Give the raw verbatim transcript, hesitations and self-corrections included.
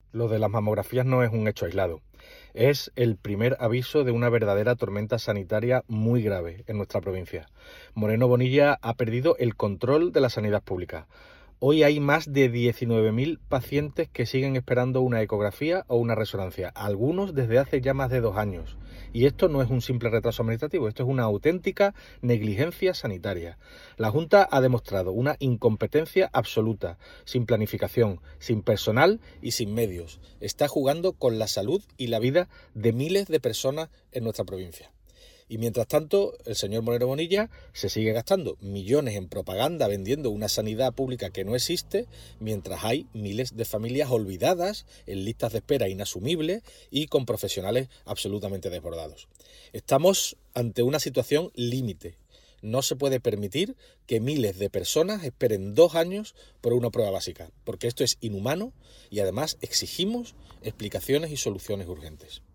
Lo de las mamografías no es un hecho aislado. Es el primer aviso de una verdadera tormenta sanitaria muy grave en nuestra provincia. Moreno Bonilla ha perdido el control de la sanidad pública. Hoy hay más de diecinueve mil pacientes que siguen esperando una ecografía o una resonancia, algunos desde hace ya más de dos años. Y esto no es un simple retraso administrativo, esto es una auténtica negligencia sanitaria. La Junta ha demostrado una incompetencia absoluta, sin planificación, sin personal y sin medios. Está jugando con la salud y la vida de miles de personas en nuestra provincia. Y mientras tanto, el señor Moreno Bonilla se sigue gastando millones en propaganda vendiendo una sanidad pública que no existe, mientras hay miles de familias olvidadas en listas de espera inasumibles y con profesionales absolutamente desbordados. Estamos ante una situación límite. No se puede permitir que miles de personas esperen dos años por una prueba básica, porque esto es inhumano y además exigimos explicaciones y soluciones urgentes.